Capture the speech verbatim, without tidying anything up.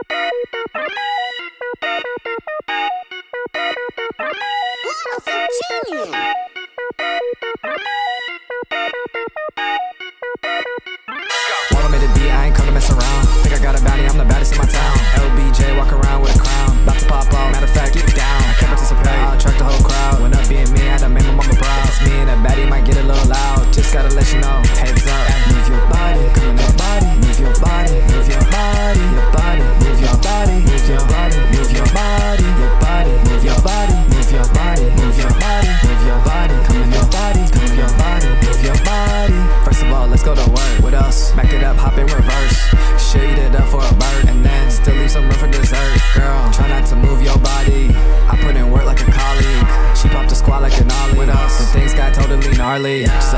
What a genius! Wanna me to be, I ain't come to mess around. Think I got a bounty, I'm the baddest in my town. L B J walk around with a crown, about to pop off. Matter of fact, get down. I can't participate, I'll attract the whole crowd. When up being me, I had to make my mama proud. It's me and that baddie might get a little loud. Just gotta let you know, heads up. Move your body, come in that body. Move your body, move your body, your body, move your body, move your body, move your body, your body, move your body, move your body, move your body, move your body, come in your body, come in your body, move your body. First of all, let's go to work. What else? Back it up, hop in reverse. Shade it up for a bird, and then still leave some room for dessert. Girl, try not to move your body. I put in work like a colleague. She popped a squat like an ollie. What else? The things got totally gnarly. Just